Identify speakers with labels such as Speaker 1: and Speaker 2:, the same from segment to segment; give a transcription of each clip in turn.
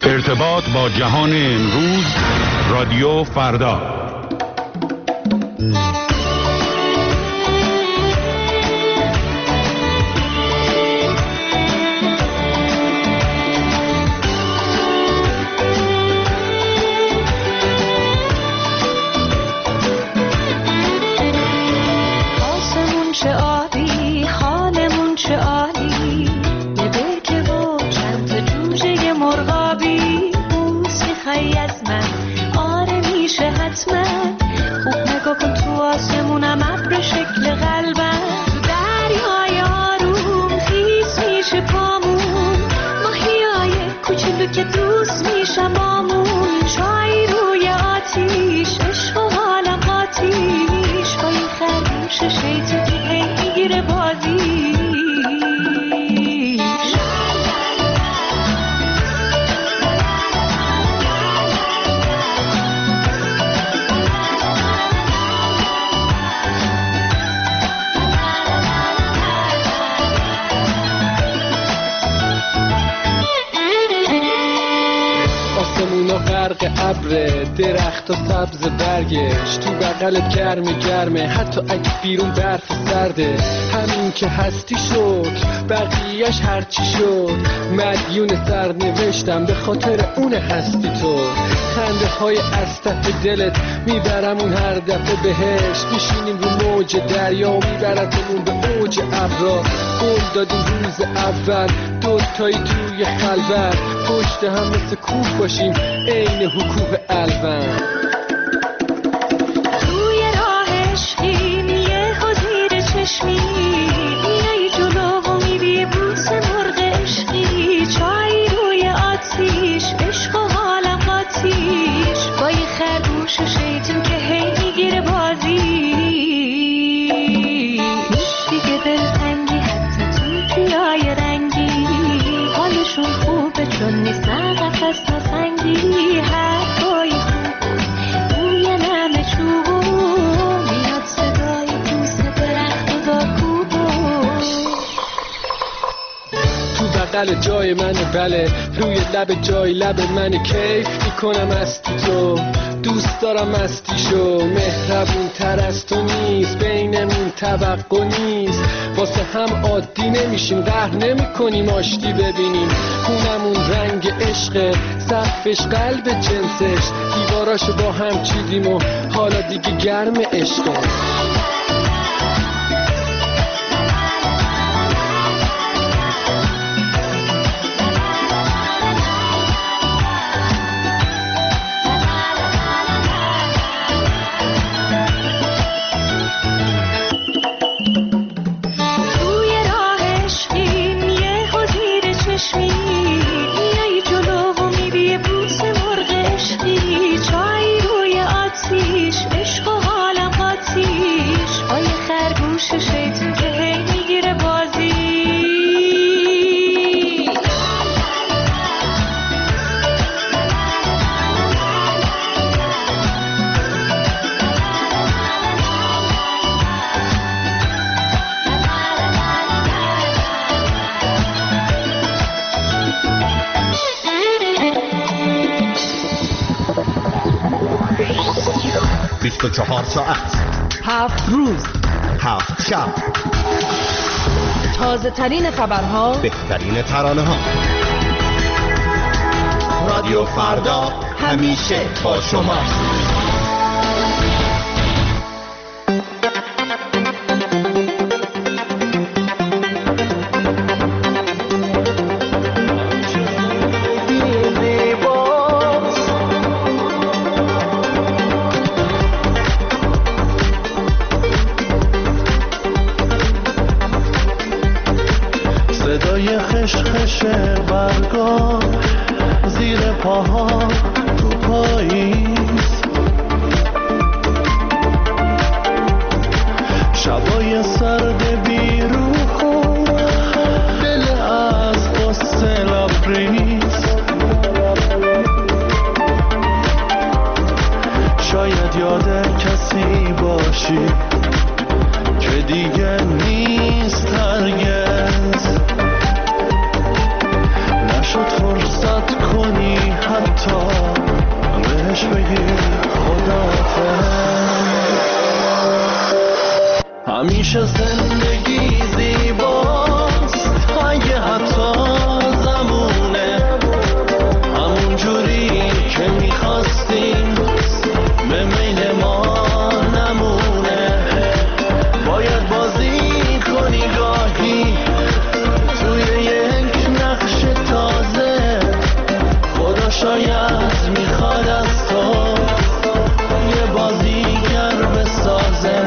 Speaker 1: ارتباط با جهان امروز، رادیو فردا.
Speaker 2: درخت و سبز برگش تو بغلت گرمه حتی اگه بیرون برف سرده. همین که هستی شد بقیهش هرچی شد، مدیون سرنوشتم به خاطر اون هستی تو. خنده های از ته دلت میبرم اون هر دفعه بهش، میشینیم رو موج دریا و میبرتمون به اوج ابرا. قول دادیم روز اول دوتایی توی خلوت پشت هم مثل کوه باشیم عین حکوه الون.
Speaker 3: توی راه عشقی یه زیر چشمی میای جلو و میبی بوس مرغ عشقی، چای روی آتیش عشق و حالم قاتیش، با یه خرگوش شیطون که هی میگیره بازی. دیگه دلتنگی حتی تو پیای رنگی، حالشون خوبه چون نیست نه قفص نه سنگی. حرفای خوب بوی نم چوبو میاد صدای پوست درخت و دارکوبو.
Speaker 2: تو بغل جای منه بله، روی لب جای لب منه، کیف میکنم مستی تو، دوست دارم مستیشو. مهربون تر از تو نیست، بینمون توقع نیست، واسه هم عادی نمیشیم، قهر نمی کنیم آشتی ببینیم. خونمون رنگ عشقه، سقفش قلب جنسش، دیواراشو با هم چیدیم و حالا دیگه گرم عشقه.
Speaker 4: تو 4 ساعت
Speaker 5: 7 روز
Speaker 4: 7 شب،
Speaker 5: تازه ترین خبرها،
Speaker 4: بهترین ترانه ها. رادیو فردا همیشه با شما.
Speaker 6: خشخش برگا زیر پاها تو پاییز، شبای سرد بیروح و دل از قصه لبریز. شاید یاد کسی باشی که دیگه نیست هرگز، نشد فرصت کنی همیشه زندگی زیباست اگه حتی زمونه همون جوری که میخواستیم به میل ما نمونه. باید بازی کنی گاهی توی یک نقش تازه، خدا شاید میخواد از تو یه بازیگر بسازه.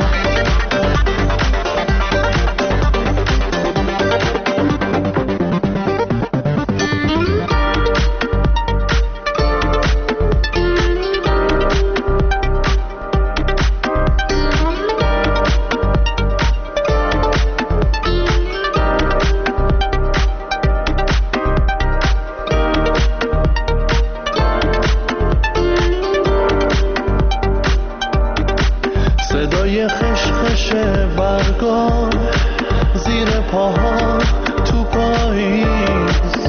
Speaker 6: صدای خشخش برگا زیر پاها تو پاییز،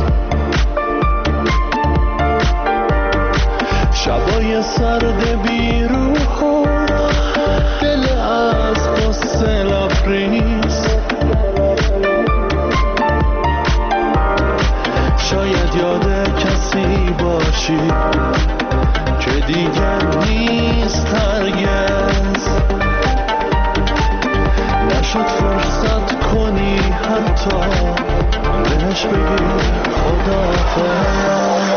Speaker 6: شبای سرد بیروح و دل از قصه لبریز. شاید یاد کسی باشی که دیگر نیست هرگز، نشد فرصت کنی حتی بهش بگی خداحافظ.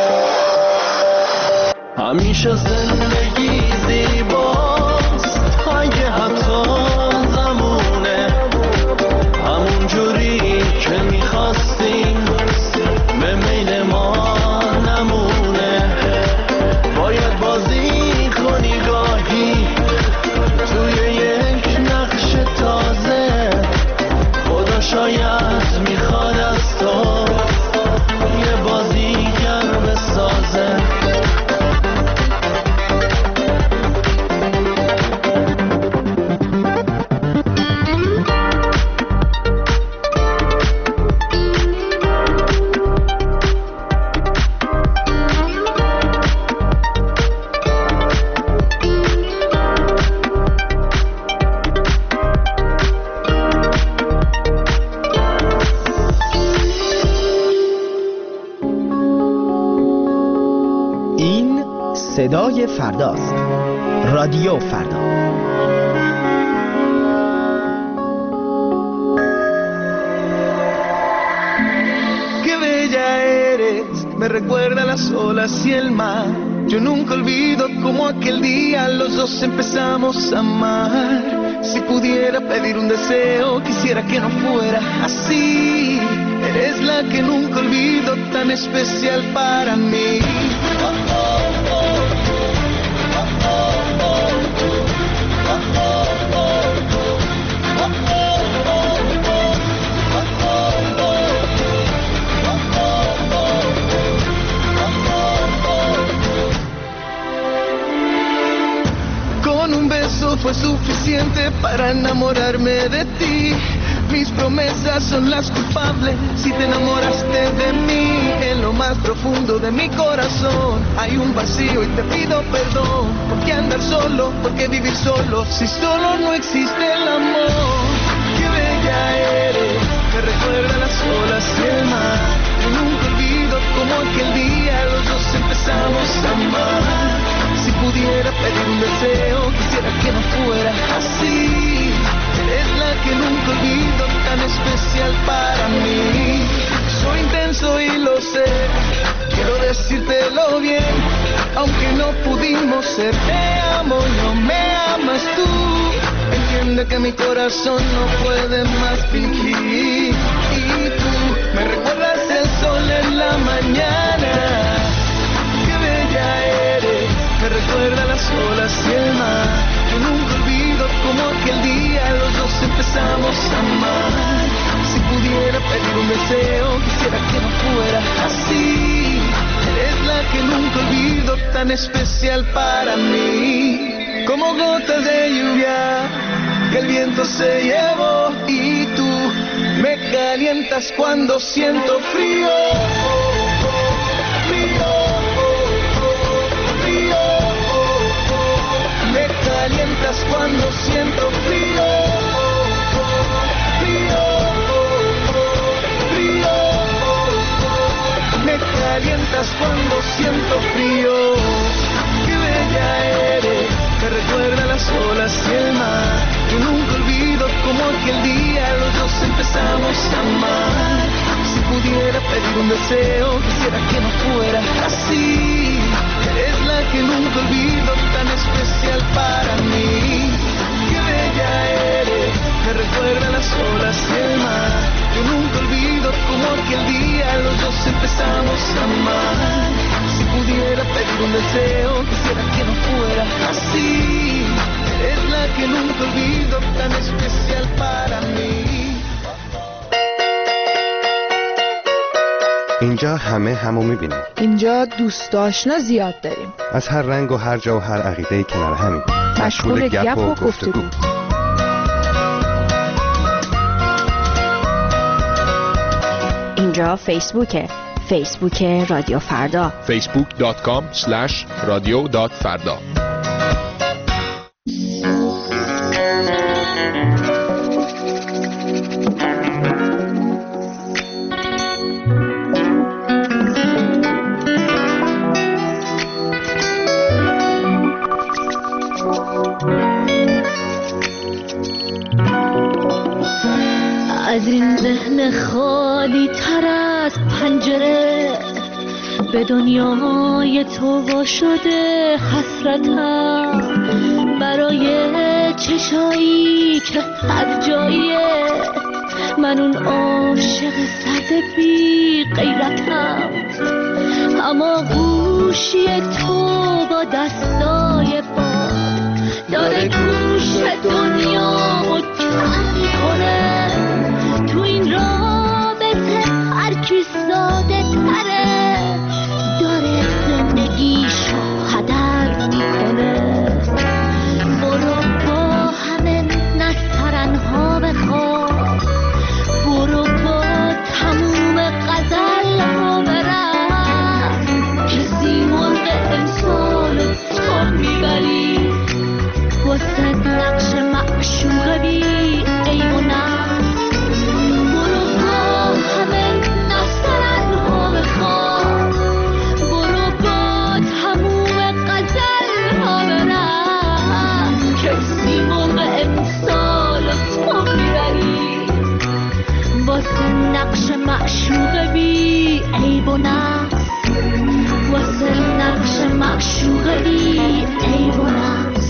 Speaker 6: همیشه زندگی زیباست اگه حتی زمونه همون جوری که میخواستیم به میل ما نمونه. باید بازی کنی گاهی توی یک نقش تازه، خدا شاید میخواد از تو یه بازیگر بسازه.
Speaker 7: صدای فرداست. رادیو فردا.
Speaker 6: Qué bella eres, me recuerda las olas y el mar. Yo nunca olvido como aquel día los dos empezamos a amar. Si pudiera pedir un deseo, quisiera que no fuera así. Eres la que nunca olvido, tan especial para mí. Con un beso fue suficiente para enamorarme de ti. Mis promesas son las culpables si te enamoraste de mí. En lo más profundo de mi corazón hay un vacío y te pido perdón. ¿Por qué andar solo? ¿Por qué vivir solo? Si solo no existe el amor. Qué bella eres, me recuerda las olas y el mar. Yo nunca olvido como aquel día los dos empezamos a amar. Si pudiera pedir un deseo, quisiera que no fuera así. Eres la que nunca olvido, tan especial para mí. Soy intenso y lo sé, quiero decírtelo bien. Aunque no pudimos ser, te amo, no me amas tú. Entiende que mi corazón no puede más fingir. Y tú me recuerdas el sol en la mañana. Qué bella eres, me recuerda las olas y el mar. Yo nunca olvido como aquel día los dos empezamos a amar. Si pudiera pedir un deseo, quisiera que no fuera así. Eres la que nunca olvido, tan especial para mí. Como gotas de lluvia que el viento se llevó. Y tú me calientas cuando siento frío. Me calientas cuando siento frío. calientas cuando siento frío. Qué bella eres, me recuerda las olas y el mar. Yo nunca olvido como aquel día los dos empezamos a amar. Si pudiera pedir un deseo, quisiera que no fuera así. Eres la que nunca olvido, tan especial para mí. Qué bella eres, me recuerda las olas y el mar. Yo nunca olvido como aquel día los dos empezamos a amar. Si pudiera pedir un deseo, quisiera que no fuera así. Eres la que nunca olvido, tan especial para mí.
Speaker 8: اینجا همه همو میبینیم.
Speaker 5: اینجا دوست آشنا زیاد داریم.
Speaker 8: از هر رنگ و هر جا و هر عقیده‌ای کنار همیم.
Speaker 5: مشغول گپ و گفتگو.
Speaker 9: اینجا فیسبوک رادیو فردا.
Speaker 10: facebook.com/radio.farda.
Speaker 3: از این ذهن خالی تر از پنجره به دنیای تو وا شده حسرتم برای چشایی که هر جاییه من اون عاشق سرد بی غیرتم اما گوشی تو با دستای باد داره گوش دنیامو کم میکنه تو این رابطه هر کی ساده تره داره زندگیشو هدر میکنه برو با همه نسترنها بخواب برو با تموم غزل ها برم کسی مرغ امسال تو میبری واسه نقش معشوق بی ایمونه نقش معشوق بی عیب و نقص واسه نقش معشوق بی عیب و نقص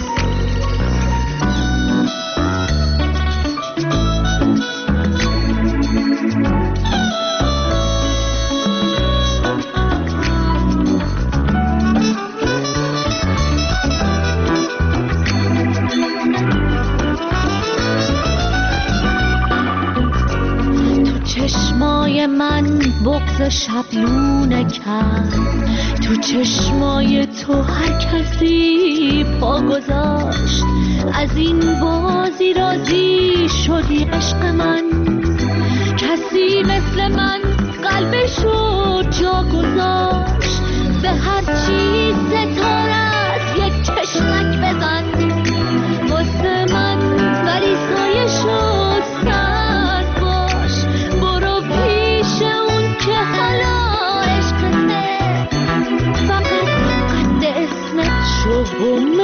Speaker 3: چشمای من بغض شبلونه کرد تو چشمای تو هر کسی پا گذاشت از این بازی راضی شدی عشق من کسی مثل من قلبشو جا گذاشت به هر چیز ستارت یک چشمک بزن واسه من ولی سایشو Oh